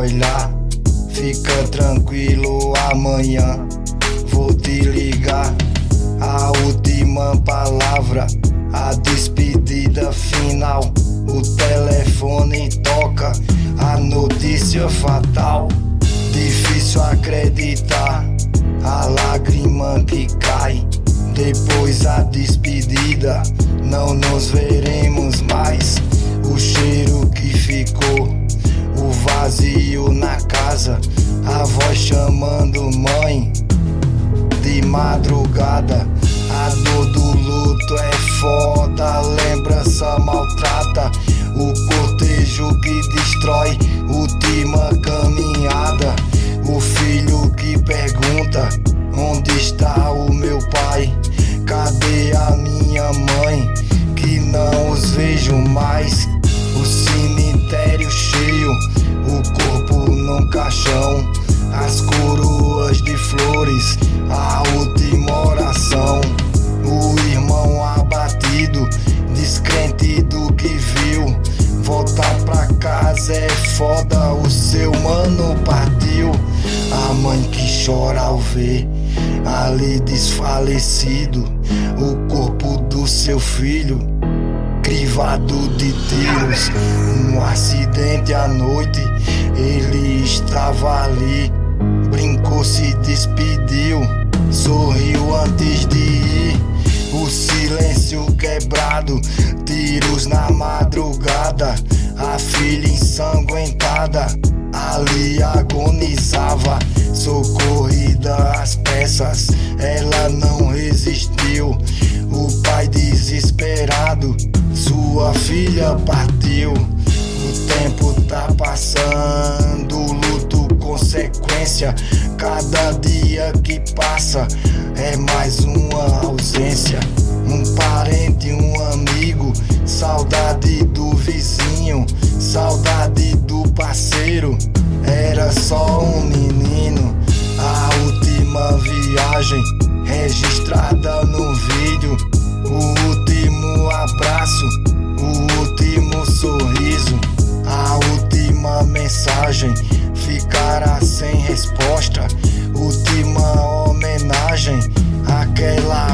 olhar. Fica tranquilo, amanhã vou te ligar. A última palavra, a despedida final. O telefone toca, a notícia fatal. Difícil acreditar, a lágrima que cai. Depois a despedida, não nos veremos mais. O cheiro que ficou, o vazio na casa, a voz chamando mãe. De madrugada, a dor do luto é foda, a lembrança maltrata. O cortejo que destrói, última caminhada. O filho que pergunta, onde está o meu pai? Cadê a minha mãe? Que não os vejo mais. O cemitério cheio, o corpo num caixão. As coroas de flores, a última oração. O irmão abatido, descrente do que viu. Voltar pra casa é foda, o seu mano partiu. A mãe que chora ao ver ali desfalecido o corpo do seu filho, crivado de tiros. Um acidente à noite, ele estava ali. Brincou, se despediu, sorriu antes de ir. O silêncio quebrado, tiros na madrugada. A filha ensanguentada ali agonizava, socorrida às peças, ela não resistiu. O pai desesperado, sua filha partiu. O tempo tá passando, luto, consequência. Cada dia que passa é mais uma ausência. Um parente, um amigo, saudade do vizinho, saudade do parceiro. Era só um menino. A última viagem registrada no vídeo. O último abraço, o último sorriso. A última mensagem ficará sem resposta. Última homenagem àquela